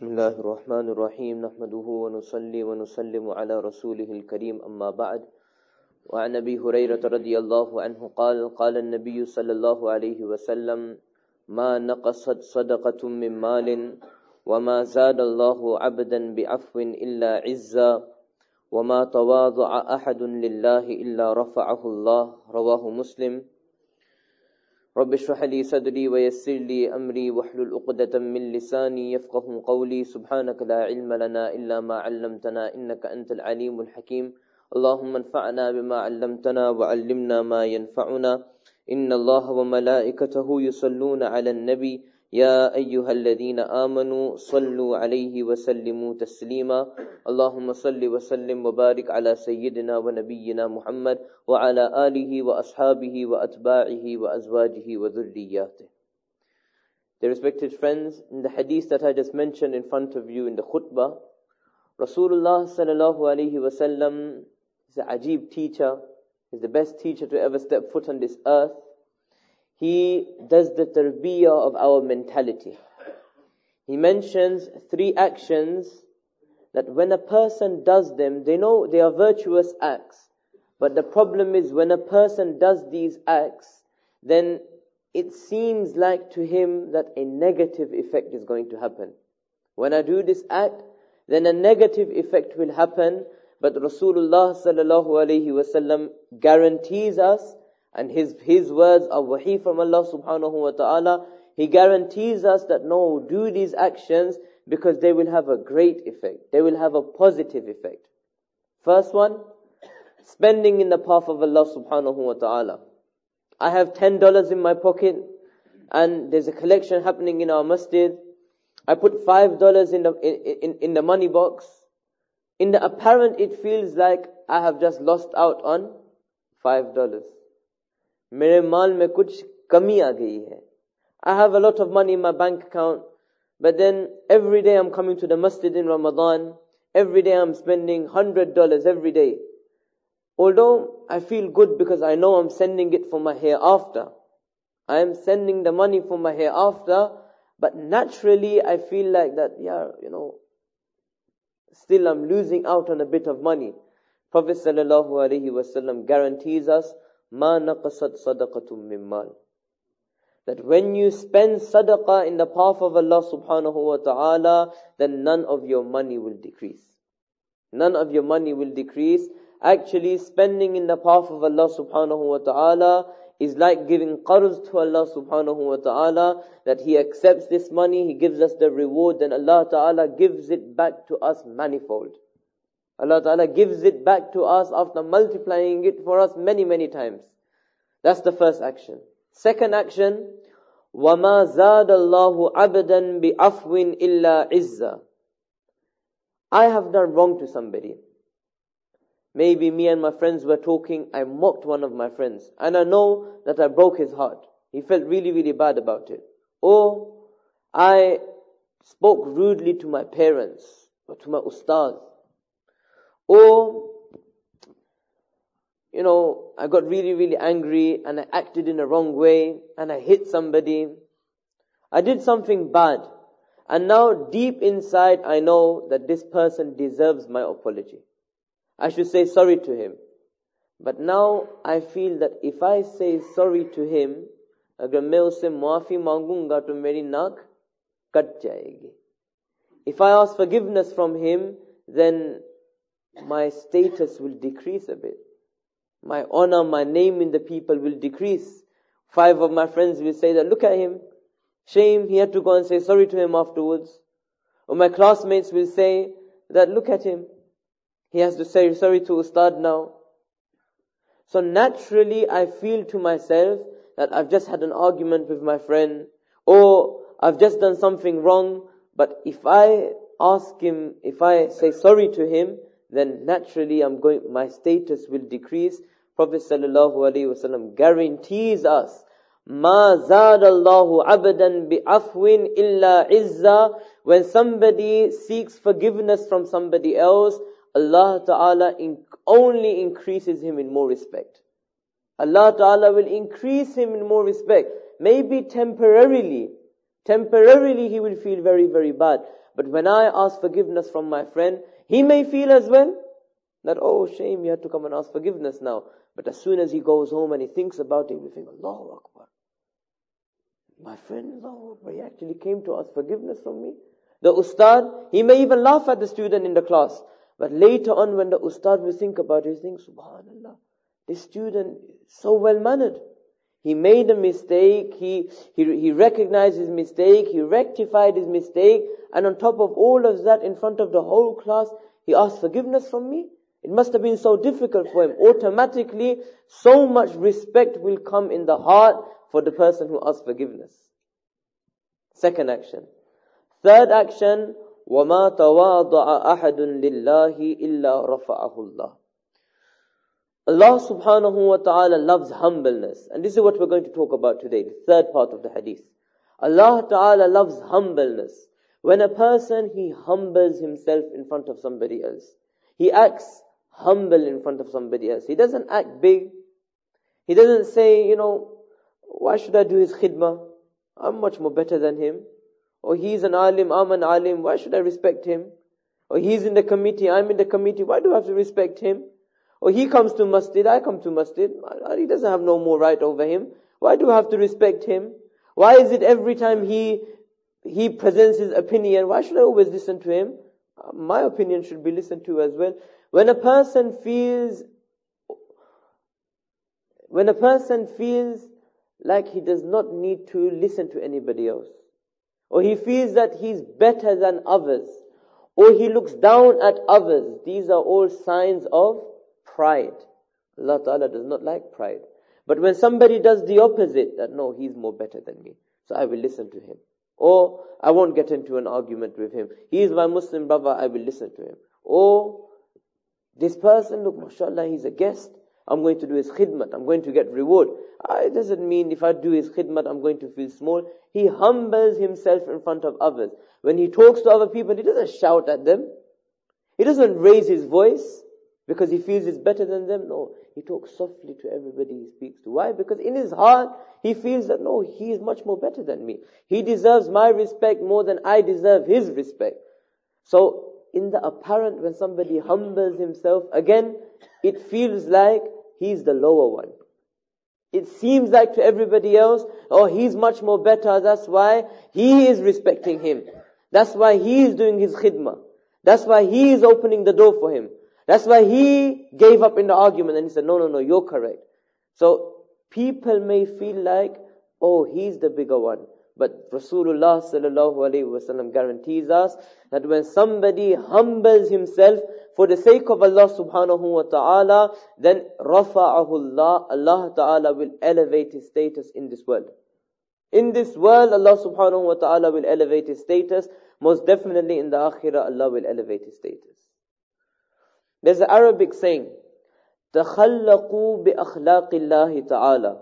بسم الله الرحمن الرحيم نحمده ونصلي ونسلم على رسوله الكريم أما بعد وعن أبي هريرة رضي الله عنه قال النبي صلى الله عليه وسلم ما نقصت صدقة من مال وما زاد الله عبدا بعفو إلا عزا وما تواضع أحد لله إلا رفعه الله رواه مسلم رب اشرح لي صدري ويسر لي أمري واحلل عقدة من لساني يفقه قولي سبحانك لا علم لنا إلا ما علمتنا إنك أنت العليم الحكيم اللهم انفعنا بما علمتنا وعلمنا ما ينفعنا إن الله وملائكته يصلون على النبي يا أيها الذين آمنوا صلوا عليه وسلموا تسليما اللهم صل وسلم وبارك على سيدنا ونبينا محمد وعلى آله وأصحابه وأتباعه وأزواجه وذرياته. Dear respected friends, in the hadith that I just mentioned in front of you in the khutbah, Rasulullah sallallahu alayhi wasallam is a ajib teacher, is the best teacher to ever step foot on this earth. He does the tarbiyah of our mentality. He mentions 3 actions that when a person does them, they know they are virtuous acts. But the problem is when a person does these acts, then it seems like to him that a negative effect is going to happen. When I do this act, then a negative effect will happen. But Rasulullah sallallahu alayhi wasallam guarantees us, and his words are wahi from Allah subhanahu wa ta'ala. He guarantees us that no, do these actions because they will have a great effect. They will have a positive effect. First one, spending in the path of Allah subhanahu wa ta'ala. I have $10 in my pocket and there's a collection happening in our masjid. I put $5 in the money box. In the apparent, it feels like I have just lost out on $5. मेरे माल में कुछ कमी आ गई है. I have a lot of money in my bank account, but then every day I'm coming to the masjid in Ramadan. Every day I'm spending $100 every day. Although I feel good because I know I'm sending it for my hereafter. I am sending the money for my hereafter, but naturally I feel like that, still I'm losing out on a bit of money. Prophet sallallahu alaihi wasallam guarantees us, Ma naqasat sadaqatum min mal. That when you spend sadaqah in the path of Allah subhanahu wa ta'ala, then none of your money will decrease. None of your money will decrease. Actually, spending in the path of Allah subhanahu wa ta'ala is like giving qarz to Allah subhanahu wa ta'ala, that He accepts this money, He gives us the reward, then Allah ta'ala gives it back to us manifold. Allah Ta'ala gives it back to us after multiplying it for us many, many times. That's the first action. Second action, وَمَا زَادَ اللَّهُ عَبْدًا بِعَفْوٍ إِلَّا عِزًّا. I have done wrong to somebody. Maybe me and my friends were talking, I mocked one of my friends, and I know that I broke his heart. He felt really, really bad about it. Or I spoke rudely to my parents, or to my ustaz. Or, I got really, really angry and I acted in a wrong way and I hit somebody. I did something bad. And now deep inside I know that this person deserves my apology. I should say sorry to him. But now I feel that if I say sorry to him, agar main usse maafi mangunga to meri naak kat jayegi. If I ask forgiveness from him, then my status will decrease a bit. My honor, my name in the people will decrease. 5 of my friends will say that, look at him. Shame, he had to go and say sorry to him afterwards. Or my classmates will say that, look at him. He has to say sorry to Ustad now. So naturally I feel to myself that I've just had an argument with my friend. Or I've just done something wrong. But if I ask him, if I say sorry to him, then naturally my status will decrease. Prophet sallallahu alaihi wasallam guarantees us, Ma zadallahu abdan bi'afwin illa izza. When somebody seeks forgiveness from somebody else, Allah Ta'ala only increases him in more respect. Allah Ta'ala will increase him in more respect. Maybe temporarily, Temporarily he will feel very, very bad. But when I ask forgiveness from my friend, he may feel as well that, oh shame, you had to come and ask forgiveness now. But as soon as he goes home and he thinks about it, he will think, Allahu Akbar. My friend, Allahu Akbar, he actually came to ask forgiveness from me. The ustad, he may even laugh at the student in the class. But later on when the ustad will think about it, he thinks, subhanallah, this student is so well mannered. He made a mistake, he recognized his mistake, he rectified his mistake, and on top of all of that, in front of the whole class, he asked forgiveness from me. It must have been so difficult for him. Automatically, so much respect will come in the heart for the person who asks forgiveness. Second action. Third action, وَمَا تَوَاضَعَ أَحَدٌ لِلَّهِ إِلَّا رَفَعَهُ اللَّهُ. Allah subhanahu wa ta'ala loves humbleness. And this is what we're going to talk about today, the third part of the hadith. Allah ta'ala loves humbleness. When a person, he humbles himself in front of somebody else. He acts humble in front of somebody else. He doesn't act big. He doesn't say, why should I do his khidmah? I'm much more better than him. Or he's an alim, I'm an alim, why should I respect him? Or he's in the committee, I'm in the committee, why do I have to respect him? Or he comes to masjid, I come to masjid, he doesn't have no more right over him. Why do I have to respect him? Why is it every time he presents his opinion, why should I always listen to him? My opinion should be listened to as well. When a person feels like he does not need to listen to anybody else, or he feels that he's better than others, or he looks down at others, these are all signs of pride. Allah Ta'ala does not like pride. But when somebody does the opposite, that no, he's more better than me, so I will listen to him. Or I won't get into an argument with him. He is my Muslim brother, I will listen to him. Or this person, look, mashallah, he's a guest, I'm going to do his khidmat, I'm going to get reward. It doesn't mean if I do his khidmat, I'm going to feel small. He humbles himself in front of others. When he talks to other people, he doesn't shout at them. He doesn't raise his voice because he feels he's better than them. No, he talks softly to everybody he speaks to. Why? Because in his heart, he feels that no, he is much more better than me. He deserves my respect more than I deserve his respect. So, in the apparent, when somebody humbles himself, again, it feels like he's the lower one. It seems like to everybody else, oh, he's much more better, that's why he is respecting him. That's why he is doing his khidmah. That's why he is opening the door for him. That's why he gave up in the argument and he said, no, you're correct. So, people may feel like, oh, he's the bigger one. But Rasulullah sallallahu alaihi wasallam guarantees us that when somebody humbles himself for the sake of Allah subhanahu wa ta'ala, then rafa'ahu Allah, Allah ta'ala will elevate his status in this world. In this world, Allah subhanahu wa ta'ala will elevate his status. Most definitely in the akhirah, Allah will elevate his status. There's an Arabic saying, تَخَلَّقُوا بِأَخْلَاقِ اللَّهِ تَعَالَى.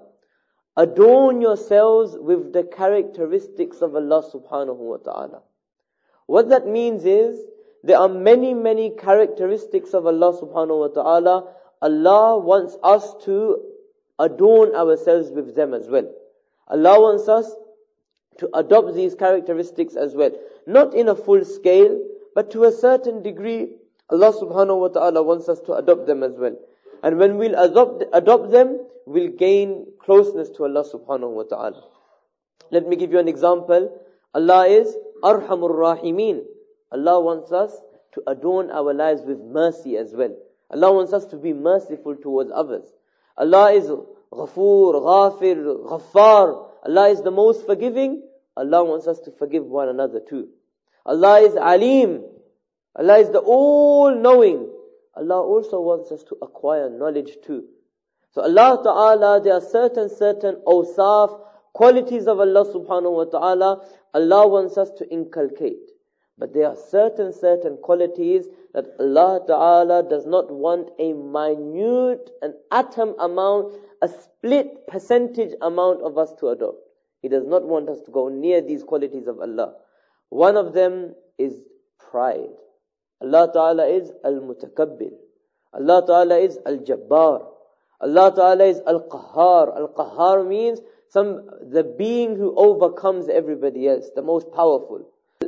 Adorn yourselves with the characteristics of Allah subhanahu wa ta'ala. What that means is, there are many, many characteristics of Allah subhanahu wa ta'ala. Allah wants us to adorn ourselves with them as well. Allah wants us to adopt these characteristics as well. Not in a full scale, but to a certain degree, Allah subhanahu wa ta'ala wants us to adopt them as well. And when we'll adopt them, we'll gain closeness to Allah subhanahu wa ta'ala. Let me give you an example. Allah is Arhamur Rahimin. Allah wants us to adorn our lives with mercy as well. Allah wants us to be merciful towards others. Allah is Ghafoor, Ghafir, Ghaffar. Allah is the most forgiving. Allah wants us to forgive one another too. Allah is Alim. Allah is the all-knowing. Allah also wants us to acquire knowledge too. So Allah Ta'ala, there are certain awsaf, qualities of Allah subhanahu wa ta'ala, Allah wants us to inculcate. But there are certain qualities that Allah Ta'ala does not want a minute, an atom amount, a split percentage amount of us to adopt. He does not want us to go near these qualities of Allah. One of them is pride. Allah Ta'ala is Al-Mutakabbir. Allah Ta'ala is Al-Jabbar. Allah Ta'ala is Al-Qahhar. Al-Qahhar means the being who overcomes everybody else, the most powerful.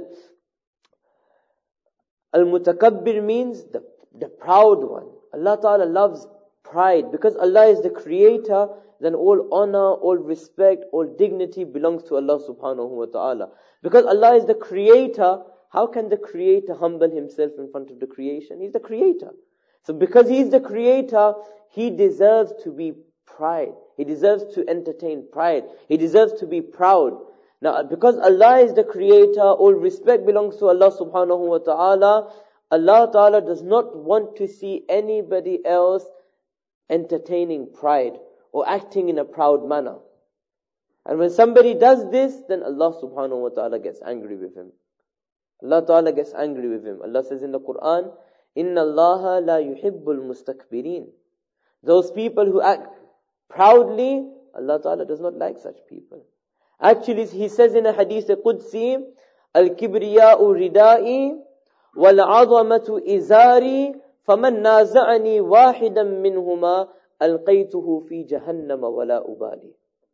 Al-Mutakabbir means the proud one. Allah Ta'ala loves pride. Because Allah is the creator, then all honor, all respect, all dignity belongs to Allah Subhanahu wa Ta'ala. Because Allah is the creator, how can the creator humble himself in front of the creation? He's the creator. So because he is the creator, he deserves to be pride. He deserves to entertain pride. He deserves to be proud. Now, because Allah is the creator, all respect belongs to Allah Subhanahu wa Ta'ala. Allah Ta'ala does not want to see anybody else entertaining pride or acting in a proud manner. And when somebody does this, then Allah Subhanahu wa Ta'ala gets angry with him. Allah Ta'ala gets angry with him. Allah says in the Quran, Inna Allaha la yuhibbul mustakbirin. Those people who act proudly, Allah Ta'ala does not like such people. Actually, he says in a hadith Qudsi, Al-kibriya'u ridai wal-'azamatu izari faman naza'ani wahidan minhuma alqaytuhu fi jahannama wa la ubali.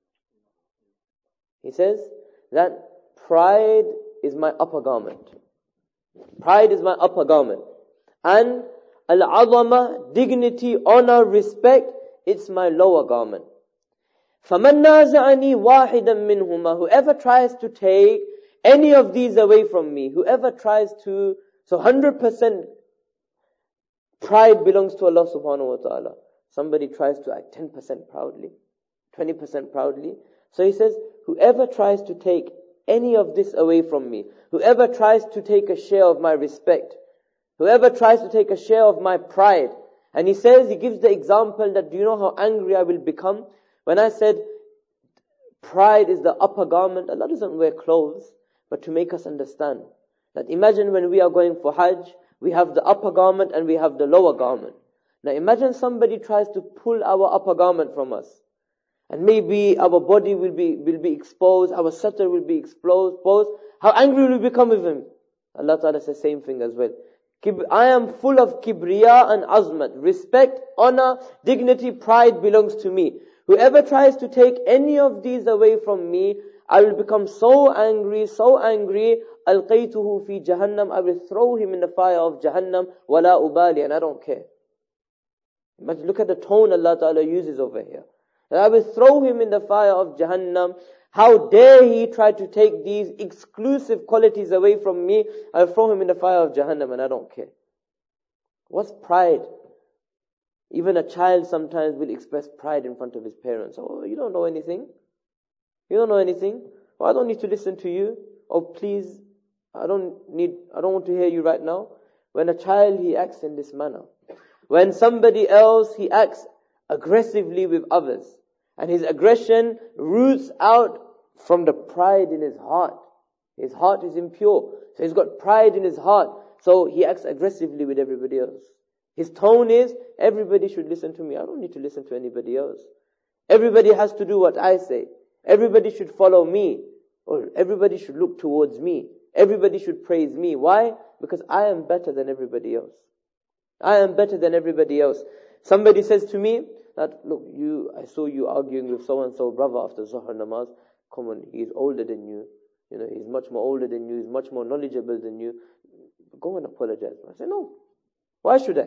He says that pride is my upper garment. Pride is my upper garment. And al-'azama, dignity, honor, respect, it's my lower garment. فَمَنْ نَازَعَنِي وَاحِدًا مِّنْهُمَا. Whoever tries to take any of these away from me, whoever tries to, so 100% pride belongs to Allah Subhanahu wa Ta'ala. Somebody tries to act 10% proudly, 20% proudly. So he says, whoever tries to take any of this away from me, whoever tries to take a share of my respect, whoever tries to take a share of my pride. And he says, he gives the example that, do you know how angry I will become? When I said pride is the upper garment, Allah doesn't wear clothes, but to make us understand that imagine when we are going for Hajj, we have the upper garment and we have the lower garment. Now imagine somebody tries to pull our upper garment from us. And maybe our body will be exposed, our satar will be exposed. How angry will we become with him? Allah Ta'ala says the same thing as well. I am full of kibriya and azmat. Respect, honor, dignity, pride belongs to me. Whoever tries to take any of these away from me, I will become so angry, alqaytuhu fi jahannam, I will throw him in the fire of Jahannam, wala ubali, and I don't care. But look at the tone Allah Ta'ala uses over here. I will throw him in the fire of Jahannam. How dare he try to take these exclusive qualities away from me? I'll throw him in the fire of Jahannam and I don't care. What's pride? Even a child sometimes will express pride in front of his parents. Oh, you don't know anything. You don't know anything. Oh, I don't need to listen to you. Oh, please, I don't want to hear you right now. When a child, he acts in this manner. When somebody else, he acts aggressively with others. And his aggression roots out from the pride in his heart. His heart is impure. So he's got pride in his heart. So he acts aggressively with everybody else. His tone is, everybody should listen to me. I don't need to listen to anybody else. Everybody has to do what I say. Everybody should follow me. Or everybody should look towards me. Everybody should praise me. Why? Because I am better than everybody else. I am better than everybody else. Somebody says to me that, look, I saw you arguing with so-and-so brother after Zuhr namaz. Come on, he's older than you. You know, he's much more older than you. He's much more knowledgeable than you. Go and apologize. I say, no. Why should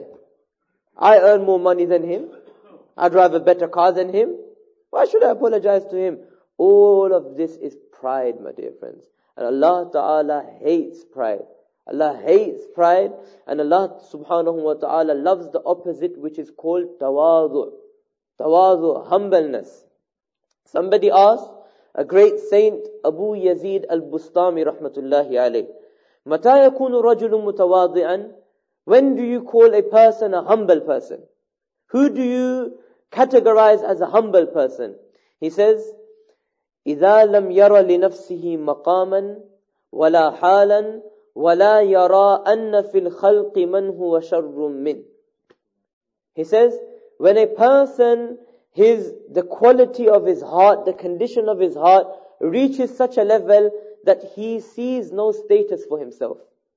I earn more money than him. I drive a better car than him. Why should I apologize to him? All of this is pride, my dear friends. And Allah Ta'ala hates pride. Allah hates pride. And Allah Subhanahu wa Ta'ala loves the opposite, which is called tawadu. Tawadu, humbleness. Somebody asked a great saint, Abu Yazid al-Bustami rahmatullahi alayh, متى يكون رجل متواضعا? When do you call a person a humble person? Who do you categorize as a humble person? He says, إذا لم ير لنفسه مقاما ولا حالا ولا يرى أن في الخلق من هو شر منه. He says, when a person, the quality of his heart, the condition of his heart reaches such a level that he sees no status for himself.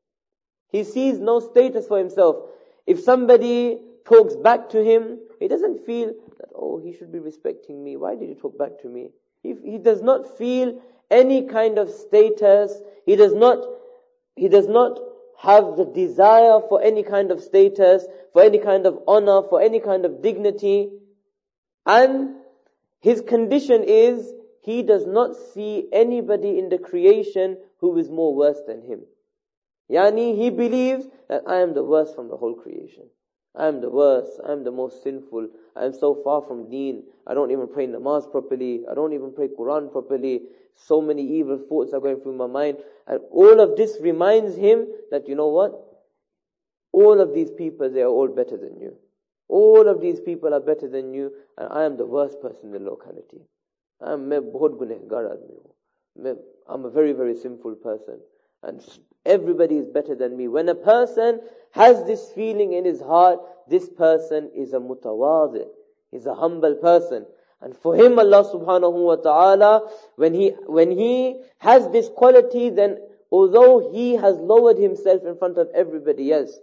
He sees no status for himself. If somebody talks back to him, he doesn't feel that, oh, he should be respecting me. Why did he talk back to me? He does not feel any kind of status. He does not have the desire for any kind of status, for any kind of honor, for any kind of dignity. And his condition is, he does not see anybody in the creation who is more worse than him. Yani, he believes that I am the worst from the whole creation. I am the worst. I am the most sinful. I am so far from deen. I don't even pray namaz properly. I don't even pray Quran properly. So many evil thoughts are going through my mind. And all of this reminds him that, you know what? All of these people, they are all better than you. All of these people are better than you. And I am the worst person in the locality. I'm a very, very sinful person. And everybody is better than me. When a person has this feeling in his heart, this person is a mutawadi. He's a humble person. And for him, Allah subhanahu wa ta'ala, when he has this quality, then although he has lowered himself in front of everybody else,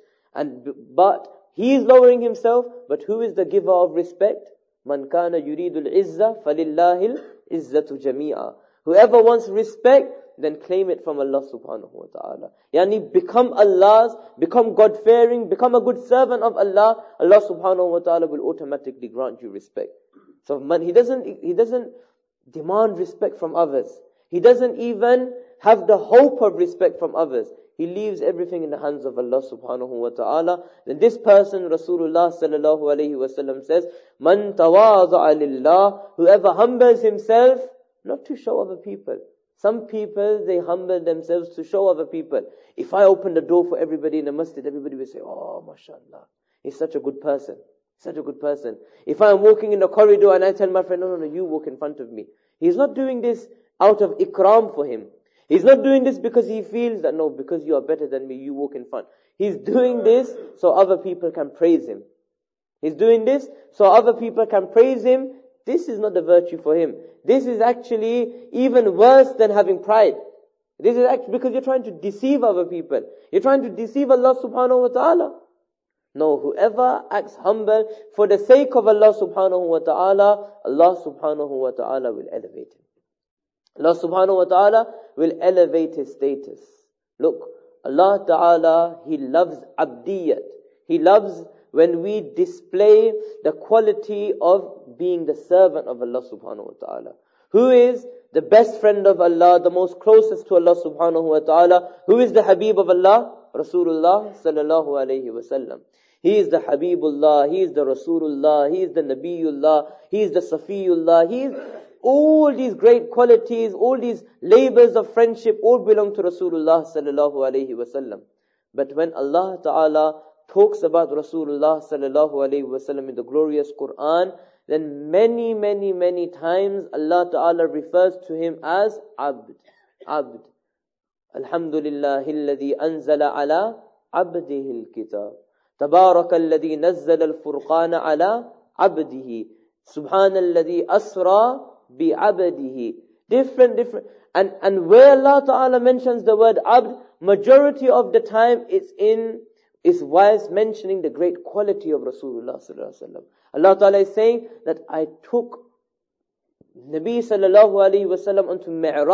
but he is lowering himself, but who is the giver of respect? Man kana yuridul izza falillahil izzatu jami'a. Whoever wants respect, then claim it from Allah subhanahu wa ta'ala. Yani become Allah's, become God-fearing, become a good servant of Allah. Allah subhanahu wa ta'ala will automatically grant you respect. So he doesn't demand respect from others. He doesn't even have the hope of respect from others. He leaves everything in the hands of Allah subhanahu wa ta'ala. Then this person, Rasulullah sallallahu alayhi wa sallam says, Man tawaza'a lillah, whoever humbles himself, not to show other people. Some people, they humble themselves to show other people. If I open the door for everybody in the masjid, everybody will say, oh, mashallah, he's such a good person. Such a good person. If I'm walking in the corridor and I tell my friend, no, you walk in front of me. He's not doing this out of ikram for him. He's not doing this because he feels that, no, because you are better than me, you walk in front. He's doing this so other people can praise him. He's doing this so other people can praise him. This is not the virtue for him. This is actually even worse than having pride. This is actually because you're trying to deceive other people. You're trying to deceive Allah subhanahu wa ta'ala. No, whoever acts humble for the sake of Allah subhanahu wa ta'ala, Allah subhanahu wa ta'ala will elevate him. Allah subhanahu wa ta'ala will elevate his status. Look, Allah ta'ala, He loves abdiyat. He loves when we display the quality of being the servant of Allah subhanahu wa ta'ala. Who is the best friend of Allah, the most closest to Allah subhanahu wa ta'ala? Who is the Habib of Allah? Rasulullah sallallahu alayhi wa sallam. He is the Habibullah, He is the Rasulullah, He is the Nabiullah, He is the Safiyullah, He is all these great qualities, all these labels of friendship, all belong to Rasulullah sallallahu alayhi wa sallam. But when Allah ta'ala talks about Rasulullah sallallahu alayhi wa sallam in the glorious Quran, then many, many, many times Allah ta'ala refers to him as Abd. Abd. Alhamdulillahi alladhi anzala ala abdihi al-kitab. تبارك الذي نزل الفرقان على عبده سبحان الذي أسرى بعبده. Different. And where Allah Ta'ala mentions the word abd, majority of the time it's whilst mentioning the great quality of Rasulullah sallallahu alaihi wasallam. Allah Ta'ala is saying that I took Nabi sallallahu alaihi wasallam onto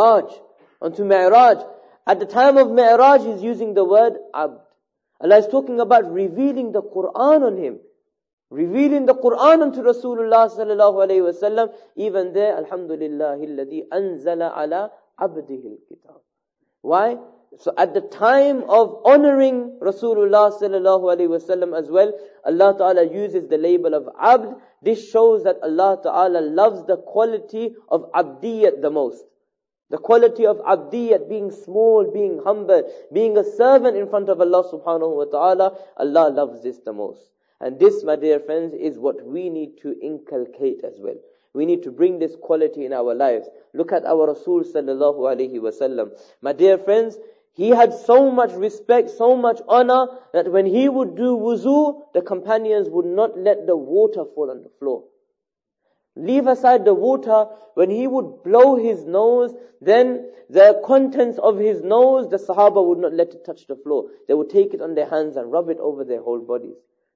Mi'raj. At the time of Mi'raj, he's using the word abd. Allah is talking about revealing the Quran on him. Revealing the Quran unto Rasulullah sallallahu alayhi wa sallam. Even there, alhamdulillahi alladhi anzala ala abdihi al-kitab. Why? So at the time of honoring Rasulullah sallallahu alayhi wa sallam as well, Allah ta'ala uses the label of abd. This shows that Allah ta'ala loves the quality of abdiyat the most. The quality of abdiyat, being small, being humble, being a servant in front of Allah subhanahu wa ta'ala, Allah loves this the most. And this, my dear friends, is what we need to inculcate as well. We need to bring this quality in our lives. Look at our Rasul sallallahu alayhi wa sallam. My dear friends, he had so much respect, so much honor, that when he would do wuzu, the companions would not let the water fall on the floor. Leave aside the water, when he would blow his nose, then the contents of his nose, the Sahaba would not let it touch the floor. They would take it on their hands and rub it over their whole bodies.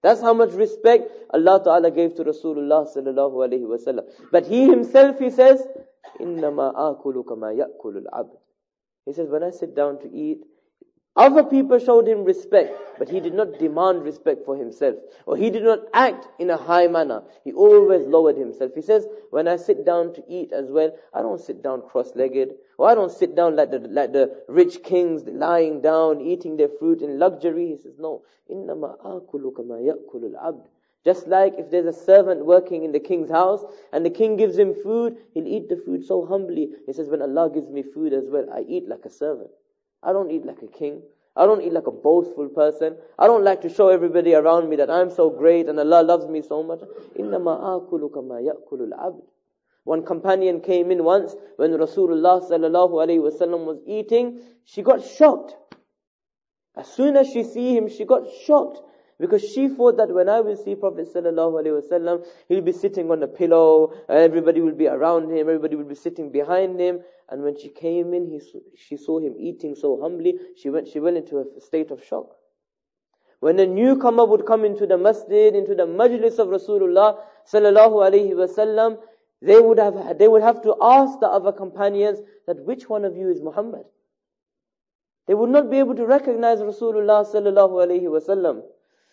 That's how much respect Allah Ta'ala gave to Rasulullah sallallahu alayhi wa sallam. But he himself, he says, إِنَّمَا آكُلُ كَمَا يَأْكُلُ الْعَبْدُ. He says, when I sit down to eat, other people showed him respect, but he did not demand respect for himself. Or he did not act in a high manner. He always lowered himself. He says, when I sit down to eat as well, I don't sit down cross-legged. Or I don't sit down like the rich kings, lying down, eating their fruit in luxury. He says, no. إِنَّمَا آكُلُ كَمَا يَأْكُلُ الْعَبْدُ. Just like if there's a servant working in the king's house, and the king gives him food, he'll eat the food so humbly. He says, when Allah gives me food as well, I eat like a servant. I don't eat like a king. I don't eat like a boastful person. I don't like to show everybody around me that I'm so great and Allah loves me so much. إِنَّمَا آكُلُ كَمَا يَأْكُلُ الْعَبْدُ. One companion came in once when Rasulullah sallallahu alayhi wasallam was eating. She got shocked. As soon as she see him, she got shocked. Because she thought that when I will see Prophet sallallahu alaihi wasallam, he'll be sitting on a pillow, everybody will be around him, everybody will be sitting behind him. And when she came in, she saw him eating so humbly, she went into a state of shock. When a newcomer would come into the masjid, into the majlis of Rasulullah sallallahu alaihi wasallam, they would have to ask the other companions that which one of you is Muhammad? They would not be able to recognize Rasulullah sallallahu alaihi wasallam.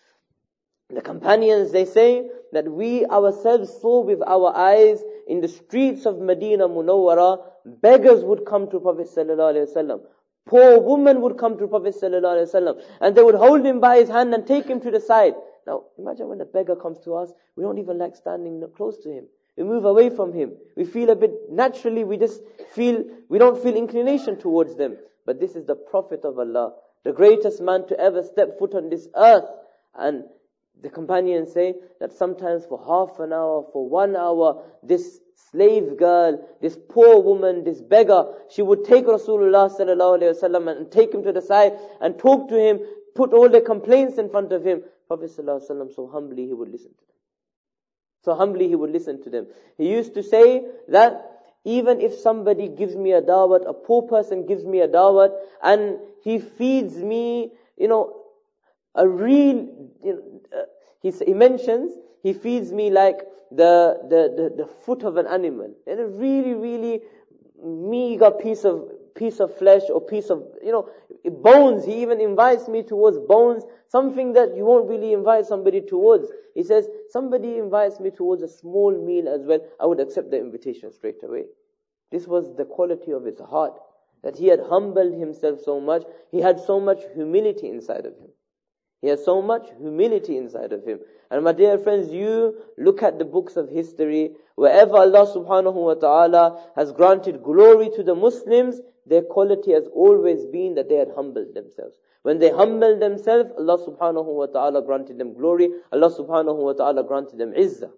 The companions, they say that we ourselves saw with our eyes in the streets of Medina Munawwara, beggars would come to Prophet sallallahu alaihi wasallam. Poor women would come to Prophet sallallahu alaihi wasallam, and they would hold him by his hand and take him to the side. Now, imagine when a beggar comes to us, we don't even like standing close to him. We move away from him. We feel a bit, naturally, we don't feel inclination towards them. But this is the Prophet of Allah, the greatest man to ever step foot on this earth. And the companions say that sometimes for half an hour, for 1 hour, this slave girl, this poor woman, this beggar, she would take Rasulullah sallallahu alaihi wasallam and take him to the side and talk to him, put all the complaints in front of him. Prophet sallallahu alaihi wasallam, so humbly he would listen to them. So humbly he would listen to them. He used to say that even if somebody gives me a dawat, a poor person gives me a dawat, and he feeds me, a real, he mentions, he feeds me like the foot of an animal, and a really, really meager piece of flesh or piece of, bones. He even invites me towards bones, something that you won't really invite somebody towards. He says, somebody invites me towards a small meal as well, I would accept the invitation straight away. This was the quality of his heart, that he had humbled himself so much. He had so much humility inside of him. He has so much humility inside of him. And my dear friends, you look at the books of history, wherever Allah subhanahu wa ta'ala has granted glory to the Muslims, their quality has always been that they had humbled themselves. When they humbled themselves, Allah subhanahu wa ta'ala granted them glory. Allah subhanahu wa ta'ala granted them izzah.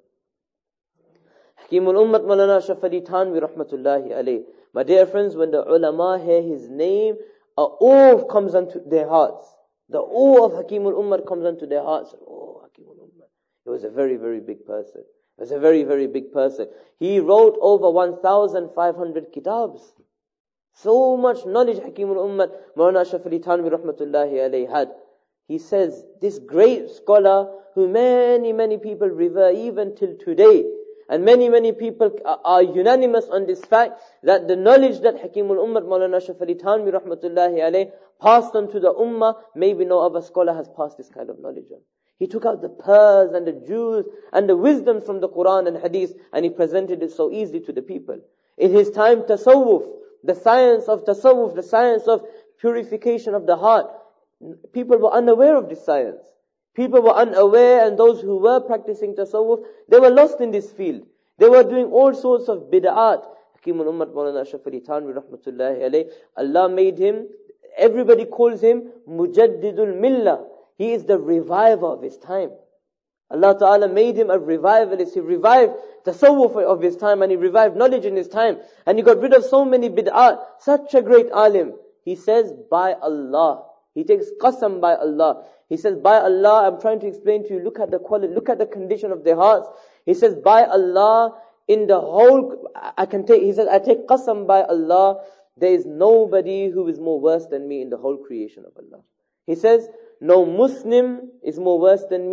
Hakimul Ummat Maulana Ashraf Ali Thanvi rahmatullahi alayh. My dear friends, when the ulama hear his name, a awe comes unto their hearts. The awe of Hakimul Ummat comes unto their hearts. Oh, Hakimul Ummat. He was a very, very big person. He was a very, very big person. He wrote over 1,500 kitabs. So much knowledge Hakimul Ummat Maulana Ashraf Ali Thanvi rahmatullahi alayhi had. He says, this great scholar who many, many people revere even till today, and many, many people are unanimous on this fact that the knowledge that Hakimul Ummat Maulana Ashraf Ali Thanvi rahmatullahi alayhi passed on to the ummah, maybe no other scholar has passed this kind of knowledge on. He took out the pearls and the jewels and the wisdom from the Quran and Hadith, and he presented it so easily to the people. In his time, tasawwuf, the science of tasawwuf, the science of purification of the heart, people were unaware of this science. People were unaware, and those who were practicing tasawwuf, they were lost in this field. They were doing all sorts of bid'at. Hakimul Ummat Maulana Ashraf Ali Thanvi rahmatullahi alayh, Allah made him, everybody calls him Mujaddidul Millah. He is the reviver of his time. Allah Ta'ala made him a revivalist. He revived tasawwuf of his time, and he revived knowledge in his time. And he got rid of so many bid'at. Such a great alim. He says, by Allah. He takes qasam by Allah. He says, by Allah, I'm trying to explain to you, look at the quality, look at the condition of their hearts. He says, by Allah, in the whole, he says, I take qasam by Allah, there is nobody who is more worse than me in the whole creation of Allah. He says, no Muslim is more worse than me,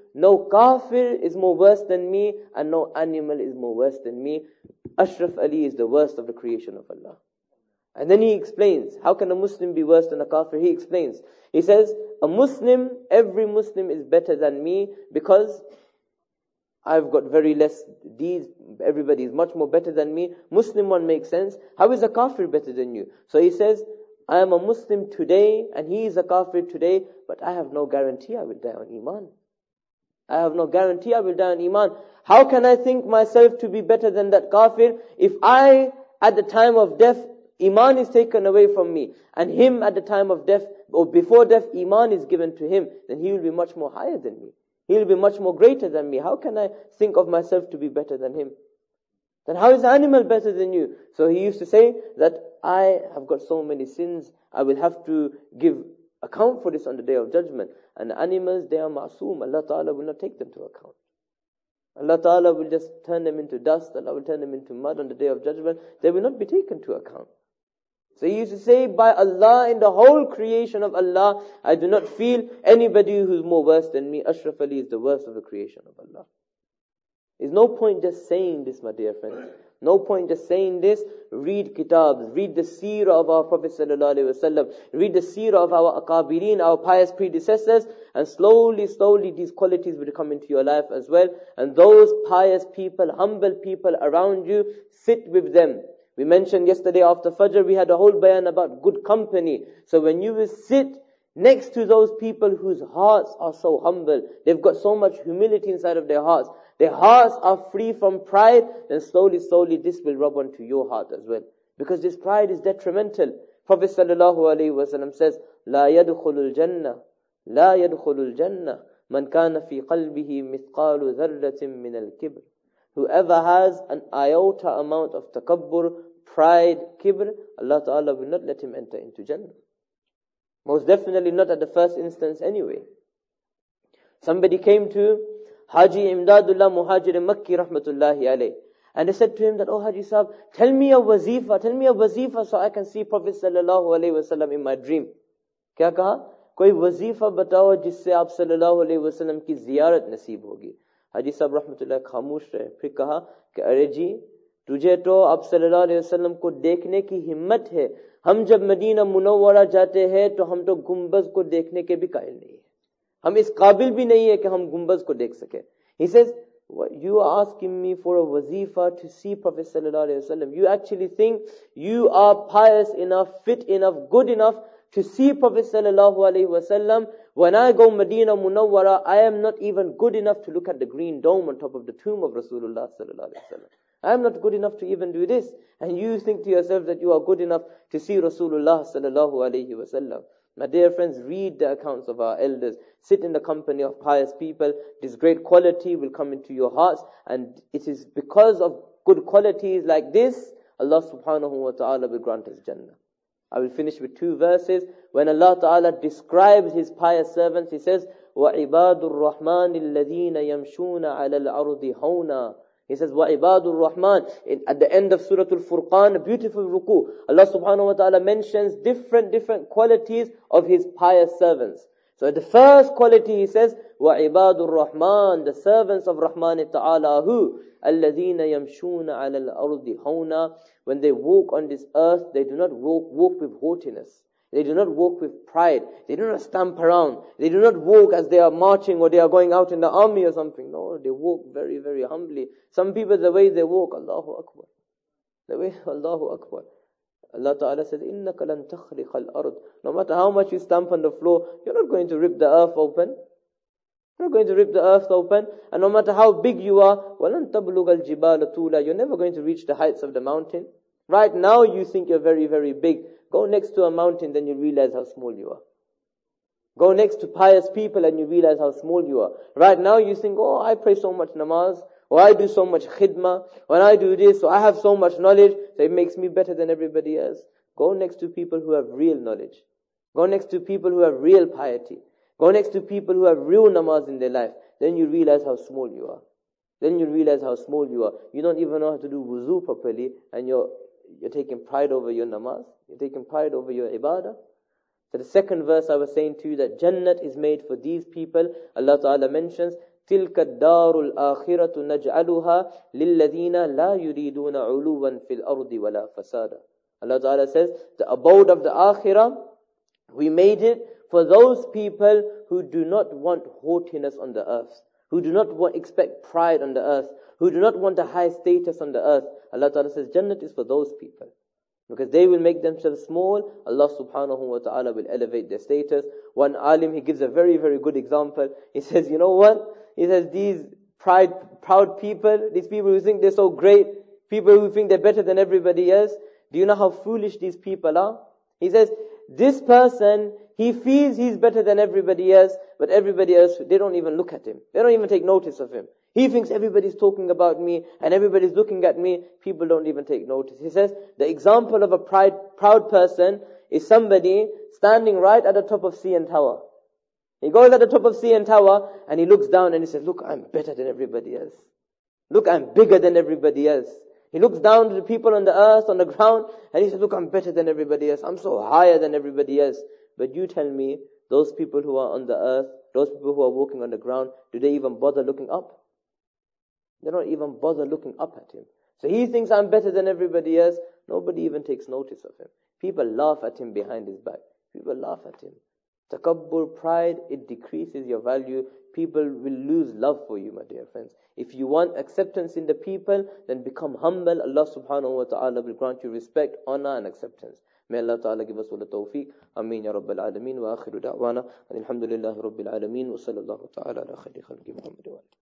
no kafir is more worse than me, and no animal is more worse than me. Ashraf Ali is the worst of the creation of Allah. And then he explains, how can a Muslim be worse than a kafir? He explains. He says, every Muslim is better than me because I've got very less deeds. Everybody is much more better than me. Muslim one makes sense. How is a kafir better than you? So he says, I am a Muslim today and he is a kafir today, but I have no guarantee I will die on Iman. I have no guarantee I will die on Iman. How can I think myself to be better than that kafir if I, at the time of death, Iman is taken away from me, and him at the time of death, or before death, Iman is given to him, then he will be much more higher than me. He will be much more greater than me. How can I think of myself to be better than him? Then how is the animal better than you? So he used to say that I have got so many sins, I will have to give account for this on the Day of Judgment. And the animals, they are ma'soom. Allah Ta'ala will not take them to account. Allah Ta'ala will just turn them into dust. Allah will turn them into mud on the Day of Judgment. They will not be taken to account. So he used to say, by Allah, in the whole creation of Allah, I do not feel anybody who's more worse than me. Ashraf Ali is the worst of the creation of Allah. There's no point just saying this, my dear friends. No point just saying this. Read kitabs, read the seerah of our Prophet ﷺ, read the seerah of our akabirin, our pious predecessors, and slowly these qualities will come into your life as well. And those pious people, humble people around you, sit with them. We mentioned yesterday after Fajr, we had a whole bayan about good company. So when you will sit next to those people whose hearts are so humble, they've got so much humility inside of their hearts are free from pride, then slowly this will rub onto your heart as well. Because this pride is detrimental. Prophet ﷺ says, لا يدخل الجنة من كان في قلبه مثقال ذرة من الكبر. Whoever has an iota amount of takabbur, pride, kibr, Allah Ta'ala will not let him enter into Jannah. Most definitely not at the first instance anyway. Somebody came to Haji Imdadullah Muhajir Makki Rahmatullahi alayh, and they said to him that, oh Haji Sahab, tell me a wazifa so I can see Prophet Sallallahu Alaihi Wasallam in my dream. Kya kaha? Koi wazifa batao jisse aap Sallallahu Alaihi Wasallam ki ziyarat naseeb hogi. Haji Sahab Rahmatullahi khamush rahe. Phir kaha कि अरे जी तुझे तो आप सल्लल्लाहु अलैहि वसल्लम को देखने की हिम्मत है, हम जब मदीना मुनव्वरा जाते हैं तो हम तो गुंबज को देखने के भी कायल नहीं है, हम इस काबिल भी नहीं है कि हम गुंबज को देख सके. He says, you are asking me for a wazifa to see Prophet sallallahu alaihi wasallam. You actually think you are pious enough, fit enough, good enough to see Prophet sallallahu alaihi wasallam. When I go Medina Munawwara, I am not even good enough to look at the green dome on top of the tomb of Rasulullah sallallahu alaihi wasallam. I am not good enough to even do this. And you think to yourself that you are good enough to see Rasulullah sallallahu alaihi wasallam. My dear friends, read the accounts of our elders. Sit in the company of pious people. This great quality will come into your hearts. And it is because of good qualities like this, Allah subhanahu wa ta'ala will grant us Jannah. I will finish with 2 verses. When Allah ta'ala describes His pious servants, He says, وَعِبَادُ الرَّحْمَنِ الَّذِينَ يَمْشُونَ عَلَى الْأَرْضِ هَوْنًا. He says, وَعِبَادُ الرَّحْمَنِ. At the end of Surah Al-Furqan, a beautiful ruku, Allah subhanahu wa ta'ala mentions different qualities of His pious servants. So the first quality He says, وَعِبَادُ الرَّحْمَنِ, the servants of Rahman ta'ala, who? الَّذِينَ يَمْشُونَ عَلَى الْأَرْضِ هَوْنًا. When they walk on this earth, they do not walk with haughtiness. They do not walk with pride. They do not stamp around. They do not walk as they are marching or they are going out in the army or something. No, they walk very, very humbly. Some people, the way they walk, Allahu Akbar. The way, Allahu Akbar. Allah Ta'ala says, إِنَّكَ لَن تَخْرِقَ الْأَرْضِ. No matter how much you stamp on the floor, you're not going to rip the earth open. You're not going to rip the earth open. And no matter how big you are, وَلَن تَبْلُغَ الْجِبَالَ طُولًا. You're never going to reach the heights of the mountain. Right now you think you're very, very big. Go next to a mountain, then you realize how small you are. Go next to pious people and you realize how small you are. Right now you think, oh, I pray so much namaz, or I do so much khidmah, when I do this, or I have so much knowledge, so it makes me better than everybody else. Go next to people who have real knowledge. Go next to people who have real piety. Go next to people who have real namaz in their life. Then you realize how small you are. Then you realize how small you are. You don't even know how to do wuzu properly, and you're taking pride over your namaz. You're taking pride over your ibadah. So the second verse I was saying to you, that Jannat is made for these people. Allah Ta'ala mentions, تِلْكَ الدَّارُ الْآخِرَةُ نَجْعَلُهَا لِلَّذِينَ لَا يُرِيدُونَ عُلُوًّا فِي الْأَرْضِ وَلَا فَسَادًا. Allah Ta'ala says, the abode of the Akhirah, we made it for those people who do not want haughtiness on the earth, who do not expect pride on the earth, who do not want a high status on the earth. Allah Ta'ala says, Jannat is for those people. Because they will make themselves small, Allah subhanahu wa ta'ala will elevate their status. One alim, he gives a very, very good example. He says, you know what? He says, these proud people, these people who think they're so great, people who think they're better than everybody else, do you know how foolish these people are? He says, this person, he feels he's better than everybody else, but everybody else, they don't even look at him. They don't even take notice of him. He thinks everybody's talking about me and everybody's looking at me. People don't even take notice. He says, the example of a proud person is somebody standing right at the top of CN Tower. He goes at the top of CN Tower and he looks down and he says, look, I'm better than everybody else. Look, I'm bigger than everybody else. He looks down to the people on the earth, on the ground, and he says, look, I'm better than everybody else. I'm so higher than everybody else. But you tell me, those people who are on the earth, those people who are walking on the ground, do they even bother looking up? They don't even bother looking up at him. So he thinks I'm better than everybody else. Nobody even takes notice of him. People laugh at him behind his back. People laugh at him. Takabbur, pride, it decreases your value. People will lose love for you, my dear friends. If you want acceptance in the people, then become humble. Allah subhanahu wa ta'ala will grant you respect, honor and acceptance. May Allah ta'ala give us all the tawfiq. Ameen ya Rabbil Alameen. Wa akhiru da'wana. Alhamdulillahi Rabbil Alameen. Wa sallallahu ta'ala ala khayri khalqi Muhammad wa